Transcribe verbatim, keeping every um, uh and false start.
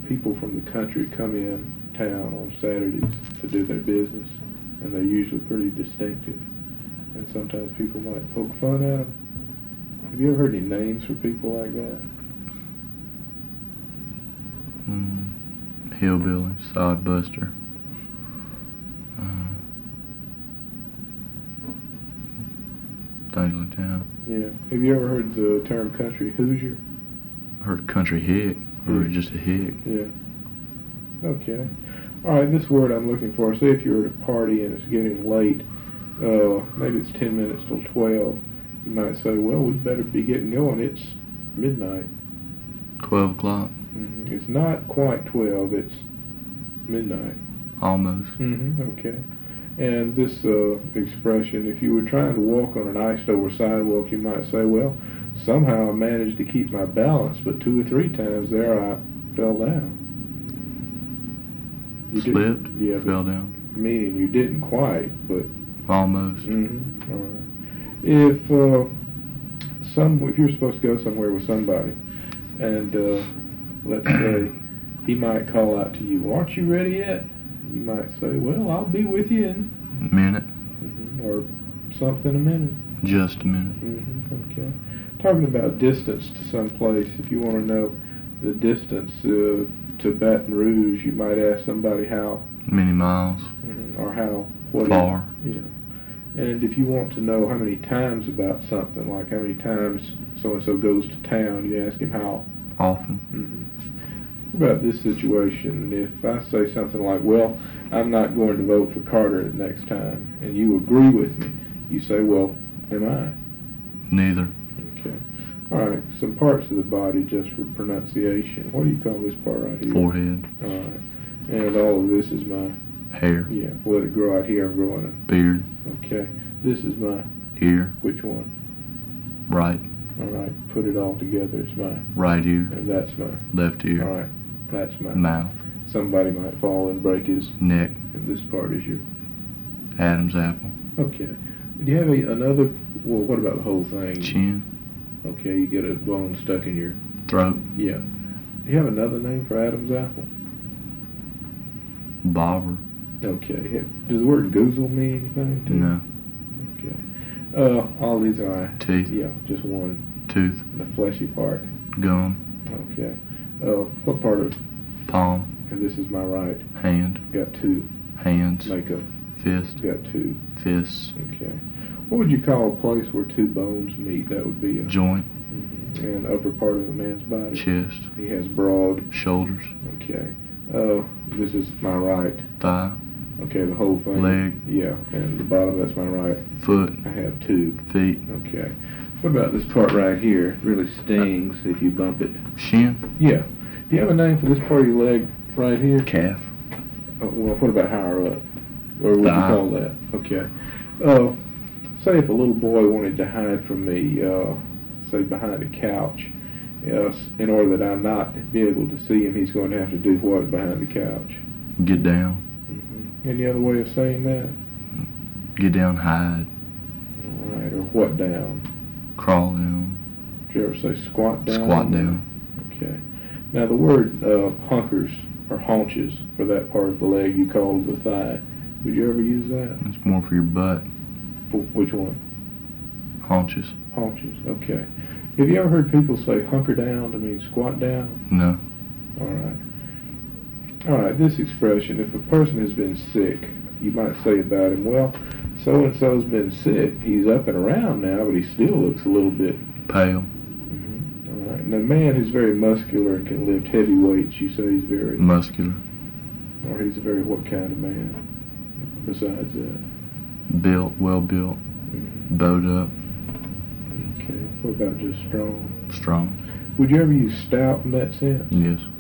people from the country come in town on Saturdays to do their business, and they're usually pretty distinctive. And sometimes people might poke fun at them. Have you ever heard any names for people like that? Mm, hillbilly, sodbuster. Uh, things like that. Yeah. Have you ever heard the term country hoosier? I heard country hick, or Yeah. just a hick. Yeah. Okay. All right, this word I'm looking for, say if you're at a party and it's getting late, uh, maybe it's ten minutes till twelve, you might say, well, we better be getting going. It's midnight. Twelve o'clock, Mm-hmm. It's not quite twelve, it's midnight. almost. Mm-hmm. Okay. And this uh, expression, if you were trying to walk on an iced-over sidewalk, you might say, well, somehow I managed to keep my balance, but two or three times there I fell down. You Slipped, didn't- Yeah, fell down, meaning you didn't quite, but almost. mm-hmm. All right. If uh, some, if you're supposed to go somewhere with somebody, and uh, let's say he might call out to you, "Aren't you ready yet?" You might say, "Well, I'll be with you in Minute, mm-hmm, or something a minute." just a minute. Mm-hmm. Okay. Talking about distance to some place, if you want to know the distance uh, to Baton Rouge, you might ask somebody how, Many miles, mm-hmm, or how, what far. is, you know. And if you want to know how many times about something, like how many times so-and-so goes to town, you ask him how Often. Mm-hmm. What about this situation? If I say something like, well, I'm not going to vote for Carter the next time, and you agree with me, you say, well, am I? Neither. Okay. All right, some parts of the body just for pronunciation. What do you call this part right here? Forehead, All right. And all of this is my, hair, yeah, let it grow out here. I'm growing beard, it. Okay. This is my, ear, which one? right, All right, put it all together. It's my, right ear, and that's my, left all ear, right, that's my. mouth, Somebody might fall and break his, neck, and this part is your, Adam's apple, okay. Do you have a, another, well, what about the whole thing? chin, Okay, you get a bone stuck in your, throat, yeah. Do you have another name for Adam's apple? bobber. Okay. Does the word goozle mean anything? to you? No. Okay. Uh, all these are, Teeth, yeah, just one, tooth, the fleshy part. gum, Okay. Uh, what part of, palm, and this is my right, hand, got two, hands, make a, fist, got two. fists, Okay. What would you call a place where two bones meet? That would be a, joint, mhm, and upper part of a man's body. chest, He has broad, shoulders, okay. Uh, this is my right. thigh, Okay, the whole thing. leg, Yeah, and the bottom, that's my right. foot, I have two. feet, Okay. What about this part right here? It really stings if you bump it. shin, Yeah. Do you have a name for this part of your leg right here? calf, Uh, well, what about higher up? Or what would you Thigh. call that? Okay. Uh, say if a little boy wanted to hide from me, uh, say behind a couch, uh, s- in order that I not be able to see him, he's going to have to do what behind the couch? get down, Mm-hmm. Any other way of saying that? get down, hide, All right. Or what down? crawl down, Did you ever say squat down? squat down, Okay. Now the word uh, hunkers or haunches for that part of the leg you call the thigh. Would you ever use that? it's more for your butt, For which one? haunches, Haunches. Okay. Have you ever heard people say hunker down to mean squat down? no, All right. All right. This expression, if a person has been sick, you might say about him, well, so and so's been sick. He's up and around now, but he still looks a little bit. pale, Mhm. All right. And a man who's very muscular and can lift heavy weights, you say he's very, muscular, or he's a very what kind of man? Besides that. built, well built, Mhm. bowed up, Okay. What about just strong? strong, Would you ever use stout in that sense? yes,